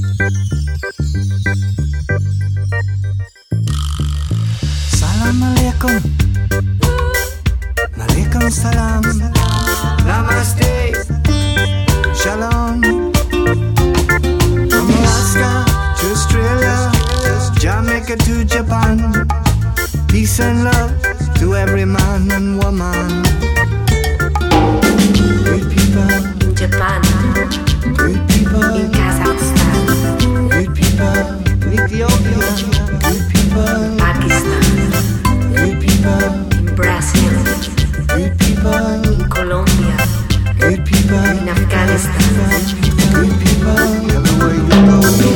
Salam alaikum, alaikum salam, namaste, shalom. From Alaska to Australia, Jamaica to Japan, peace and love to every man and woman. Good people in Japan, good people in Kazakhstan, good people in Ethiopia, good people Pakistan, good people in Brazil, good people in Colombia, good people in Afghanistan. good people everywhere you go.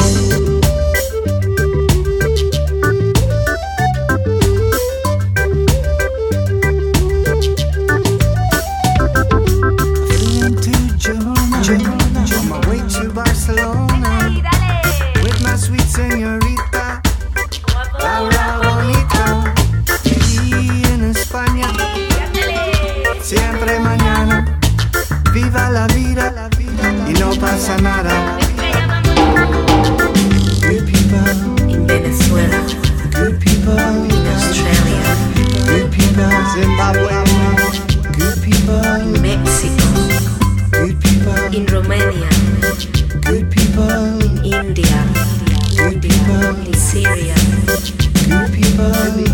On my way to Barcelona with my sweet señorita Laura Bonita. Y en España siempre mañana. Viva la vida y no pasa nada. Good people, In Venezuela, good people, in Australia, good people, Zimbabwe, good people, in Mexico, good people, in Romania, good people, in India, good people, in Syria, good people,